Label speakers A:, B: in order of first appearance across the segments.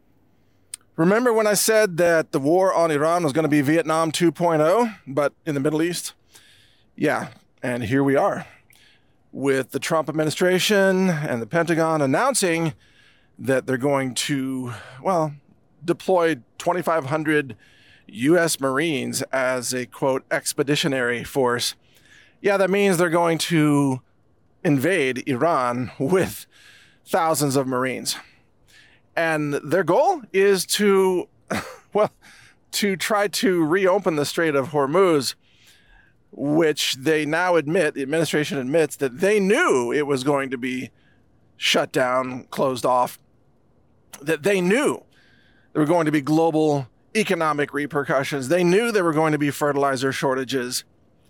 A: Remember when I said that the war on Iran was going to be Vietnam 2.0, but in the Middle East? Yeah, and here we are with the Trump administration and the Pentagon announcing that they're going to, deploy 2,500 U.S. Marines as a, quote, expeditionary force. Yeah, that means they're going to invade Iran with thousands of Marines. And their goal is to try to reopen the Strait of Hormuz, which they now admit, the administration admits, that they knew it was going to be shut down, closed off, that they knew there were going to be global economic repercussions. They knew there were going to be fertilizer shortages.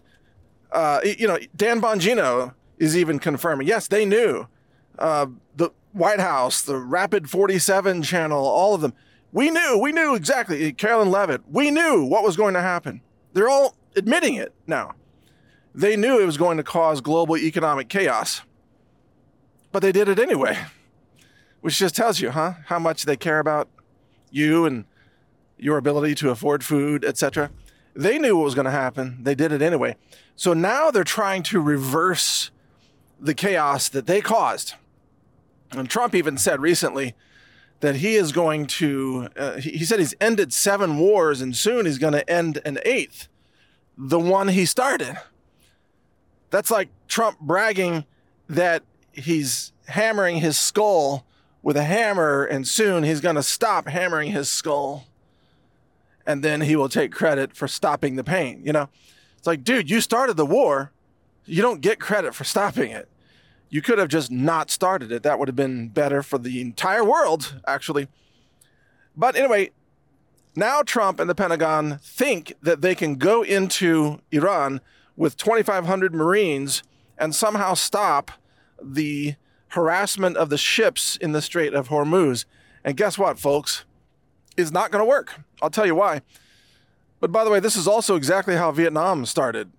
A: Dan Bongino is even confirming, yes, they knew. The White House, the Rapid 47 channel, all of them. We knew exactly. Carolyn Levitt, we knew what was going to happen. They're all admitting it now. They knew it was going to cause global economic chaos, but they did it anyway, which just tells you, how much they care about you and your ability to afford food, etc. They knew what was going to happen. They did it anyway. So now they're trying to reverse the chaos that they caused. And Trump even said recently that he is going to, he said he's ended 7 wars and soon he's going to end an 8th, the one he started. That's like Trump bragging that he's hammering his skull with a hammer and soon he's going to stop hammering his skull. And then he will take credit for stopping the pain. It's like, dude, you started the war. You don't get credit for stopping it. You could have just not started it. That would have been better for the entire world, actually. But anyway, now Trump and the Pentagon think that they can go into Iran with 2,500 Marines and somehow stop the harassment of the ships in the Strait of Hormuz. And guess what, folks? It's not going to work. I'll tell you why. But by the way, this is also exactly how Vietnam started,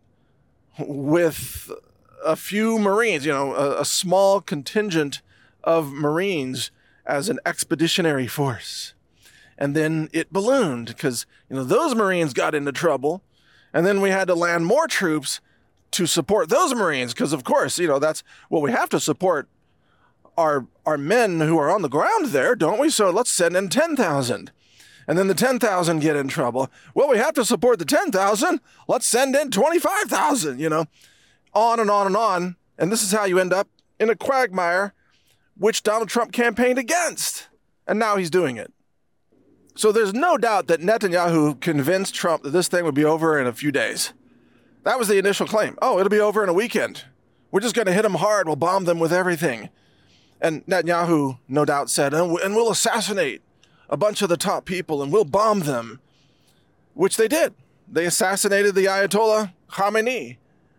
A: with a few Marines, a small contingent of Marines as an expeditionary force. And then it ballooned because, those Marines got into trouble. And then we had to land more troops to support those Marines because, of course, that's what we have to support our men who are on the ground there, don't we? So let's send in 10,000. And then the 10,000 get in trouble. Well, we have to support the 10,000. Let's send in 25,000, on and on and on. And this is how you end up in a quagmire, which Donald Trump campaigned against. And now he's doing it. So there's no doubt that Netanyahu convinced Trump that this thing would be over in a few days. That was the initial claim. Oh, it'll be over in a weekend. We're just going to hit them hard. We'll bomb them with everything. And Netanyahu, no doubt, said, and we'll assassinate a bunch of the top people and we'll bomb them, which they did. They assassinated the Ayatollah Khamenei.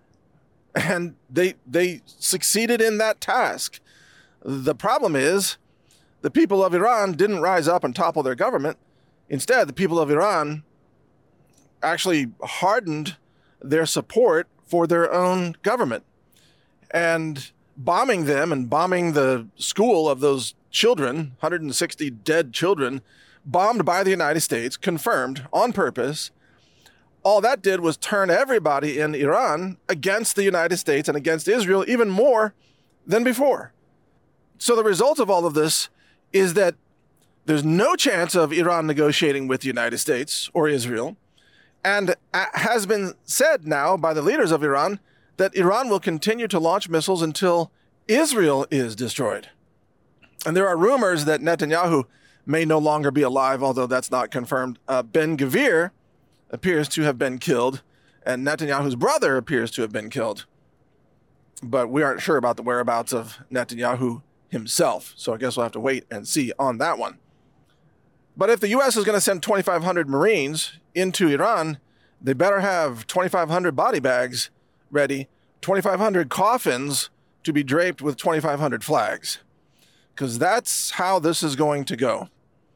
A: And they succeeded in that task. The problem is the people of Iran didn't rise up and topple their government. Instead, the people of Iran actually hardened their support for their own government. And bombing them and bombing the school of those children, 160 dead children, bombed by the United States, confirmed on purpose, all that did was turn everybody in Iran against the United States and against Israel even more than before. So the result of all of this is that there's no chance of Iran negotiating with the United States or Israel, and has been said now by the leaders of Iran that Iran will continue to launch missiles until Israel is destroyed. And there are rumors that Netanyahu may no longer be alive, although that's not confirmed. Ben-Gvir appears to have been killed, and Netanyahu's brother appears to have been killed. But we aren't sure about the whereabouts of Netanyahu himself, so I guess we'll have to wait and see on that one. But if the U.S. is going to send 2,500 Marines into Iran, they better have 2,500 body bags ready, 2,500 coffins to be draped with 2,500 flags, because that's how this is going to go.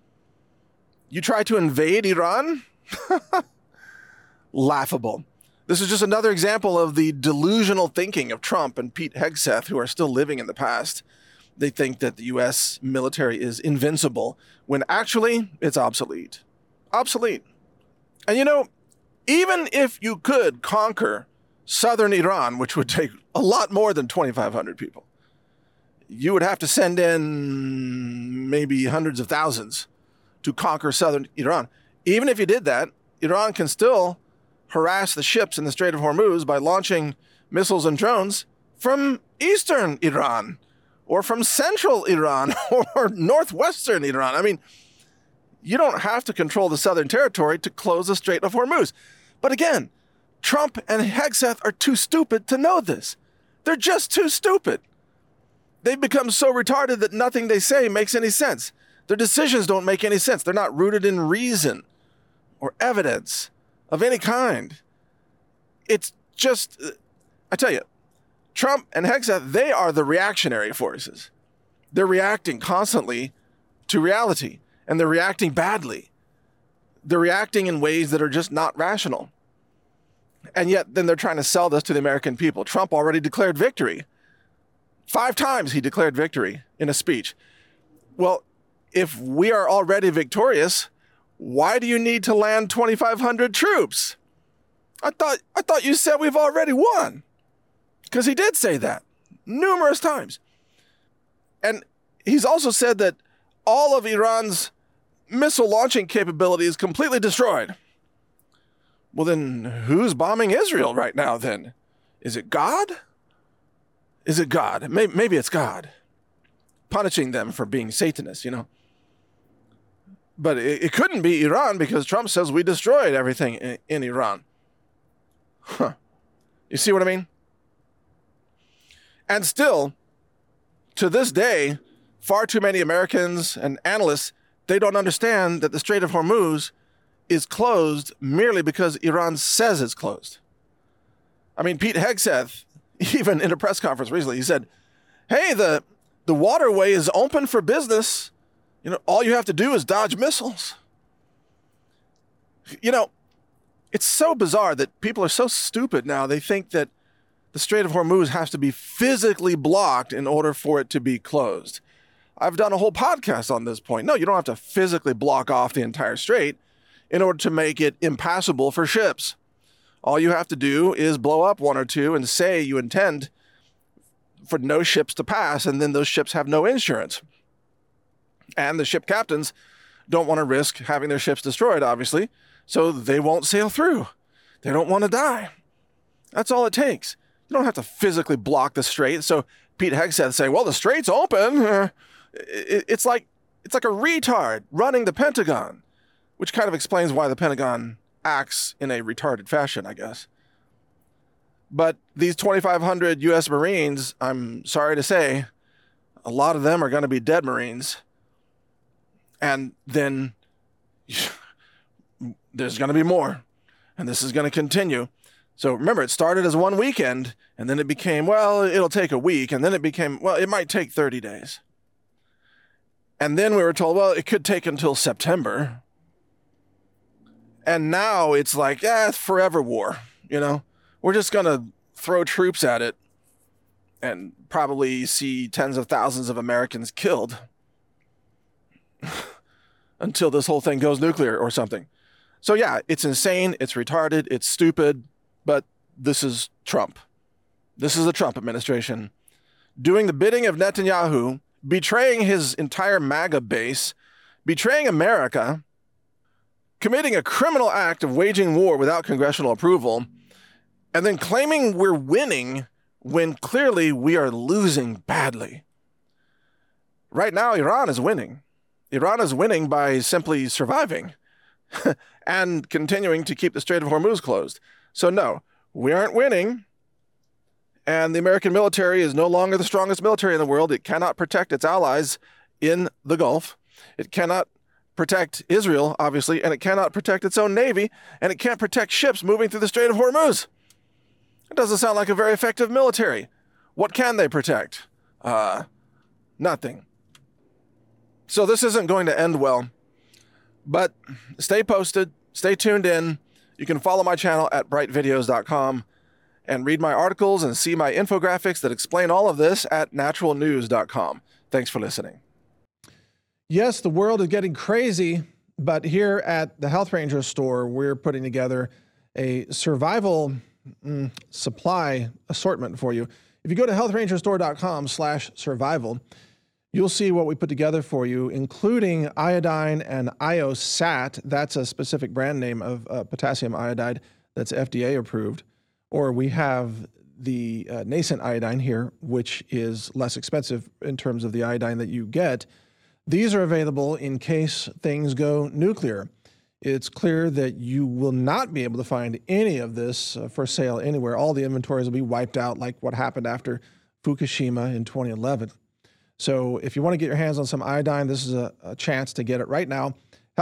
A: You try to invade Iran? Laughable. This is just another example of the delusional thinking of Trump and Pete Hegseth, who are still living in the past. They think that the U.S. military is invincible, when actually it's obsolete. Obsolete. And you know, even if you could conquer southern Iran, which would take a lot more than 2,500 people, you would have to send in maybe hundreds of thousands to conquer southern Iran. Even if you did that, Iran can still harass the ships in the Strait of Hormuz by launching missiles and drones from eastern Iran or from central Iran or northwestern Iran. I mean, you don't have to control the southern territory to close the Strait of Hormuz. But again, Trump and Hegseth are too stupid to know this. They're just too stupid. They've become so retarded that nothing they say makes any sense. Their decisions don't make any sense. They're not rooted in reason or evidence of any kind. It's just, I tell you, Trump and Hegseth, they are the reactionary forces. They're reacting constantly to reality, and they're reacting badly. They're reacting in ways that are just not rational. And yet, then they're trying to sell this to the American people. Trump already declared victory. 5 times he declared victory in a speech. Well, if we are already victorious, why do you need to land 2,500 troops? I thought you said we've already won. Because he did say that numerous times. And he's also said that all of Iran's missile launching capability is completely destroyed. Well, then who's bombing Israel right now then? Is it God? Is it God? Maybe it's God punishing them for being Satanists, you know. But it couldn't be Iran, because Trump says we destroyed everything in Iran. Huh. You see what I mean? And still, to this day, far too many Americans and analysts, they don't understand that the Strait of Hormuz is closed merely because Iran says it's closed. I mean, Pete Hegseth, even in a press conference recently, he said, hey, the waterway is open for business. You know, all you have to do is dodge missiles. You know, it's so bizarre that people are so stupid now. They think that the Strait of Hormuz has to be physically blocked in order for it to be closed. I've done a whole podcast on this point. No, you don't have to physically block off the entire strait in order to make it impassable for ships. All you have to do is blow up 1 or 2 and say you intend for no ships to pass, and then those ships have no insurance. And the ship captains don't want to risk having their ships destroyed, obviously, so they won't sail through. They don't want to die. That's all it takes. You don't have to physically block the strait. So Pete Hegseth saying, well, the strait's open. It's like a retard running the Pentagon, which kind of explains why the Pentagon acts in a retarded fashion, I guess. But these 2,500 U.S. Marines, I'm sorry to say, a lot of them are going to be dead Marines. And then there's going to be more. And this is going to continue. So remember, it started as 1 weekend, and then it became, well, it'll take a week. And then it became, well, it might take 30 days. And then we were told, well, it could take until September. And now it's like, it's forever war, you know? We're just going to throw troops at it and probably see tens of thousands of Americans killed until this whole thing goes nuclear or something. So yeah, it's insane, it's retarded, it's stupid, but this is Trump. This is the Trump administration doing the bidding of Netanyahu, betraying his entire MAGA base, betraying America, committing a criminal act of waging war without congressional approval, and then claiming we're winning when clearly we are losing badly. Right now, Iran is winning. Iran is winning by simply surviving and continuing to keep the Strait of Hormuz closed. So no, we aren't winning. And the American military is no longer the strongest military in the world. It cannot protect its allies in the Gulf. It cannot protect Israel, obviously, and it cannot protect its own navy, and it can't protect ships moving through the Strait of Hormuz. It doesn't sound like a very effective military. What can they protect? Nothing. So this isn't going to end well. But stay posted, stay tuned in. You can follow my channel at brightvideos.com and read my articles and see my infographics that explain all of this at naturalnews.com. Thanks for listening.
B: Yes, the world is getting crazy, but here at the Health Ranger store, we're putting together a survival supply assortment for you. If you go to healthrangerstore.com/survival, you'll see what we put together for you, including iodine and IOSAT. That's a specific brand name of potassium iodide that's FDA approved. Or we have the nascent iodine here, which is less expensive in terms of the iodine that you get. These are available in case things go nuclear. It's clear that you will not be able to find any of this for sale anywhere. All the inventories will be wiped out like what happened after Fukushima in 2011. So if you want to get your hands on some iodine, this is a chance to get it right now.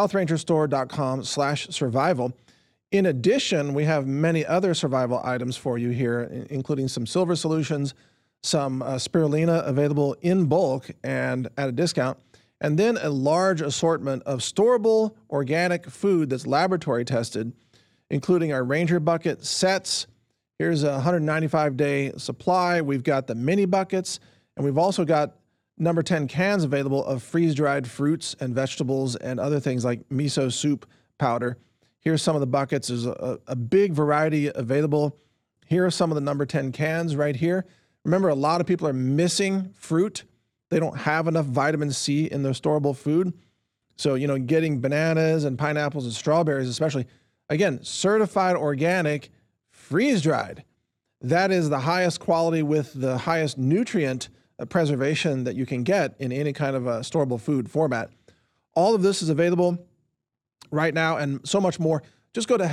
B: healthrangerstore.com/survival. In addition, we have many other survival items for you here, including some silver solutions, some spirulina available in bulk and at a discount, and then a large assortment of storable organic food that's laboratory tested, including our Ranger Bucket sets. Here's a 195-day supply. We've got the mini buckets, and we've also got number 10 cans available of freeze-dried fruits and vegetables and other things like miso soup powder. Here's some of the buckets. There's a big variety available. Here are some of the number 10 cans right here. Remember, a lot of people are missing fruit. They don't have enough vitamin C in their storable food. So, getting bananas and pineapples and strawberries especially, again, certified organic, freeze-dried. That is the highest quality with the highest nutrient preservation that you can get in any kind of a storable food format. All of this is available right now and so much more. Just go to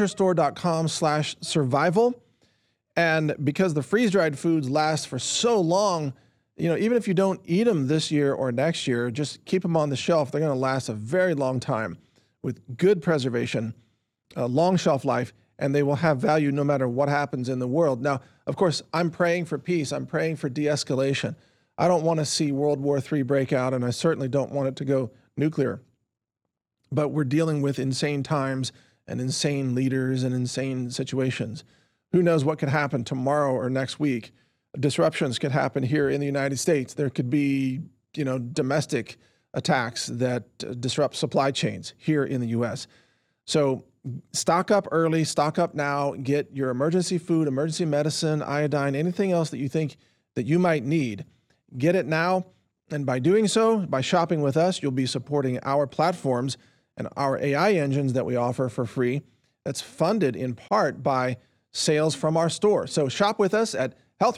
B: healthrangerstore.com/survival. And because the freeze-dried foods last for so long, even if you don't eat them this year or next year, just keep them on the shelf. They're going to last a very long time with good preservation, long shelf life, and they will have value no matter what happens in the world. Now, of course, I'm praying for peace. I'm praying for de-escalation. I don't want to see World War III break out, and I certainly don't want it to go nuclear. But we're dealing with insane times and insane leaders and insane situations. Who knows what could happen tomorrow or next week? Disruptions could happen here in the United States. There could be, domestic attacks that disrupt supply chains here in the U.S. So stock up early, stock up now, get your emergency food, emergency medicine, iodine, anything else that you think that you might need. Get it now. And by doing so, by shopping with us, you'll be supporting our platforms and our AI engines that we offer for free. That's funded in part by sales from our store. So shop with us at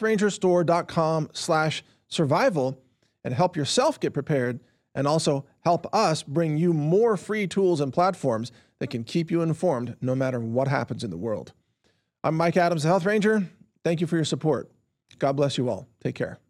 B: healthrangerstore.com/survival and help yourself get prepared, and also help us bring you more free tools and platforms that can keep you informed no matter what happens in the world. I'm Mike Adams, the Health Ranger. Thank you for your support. God bless you all. Take care.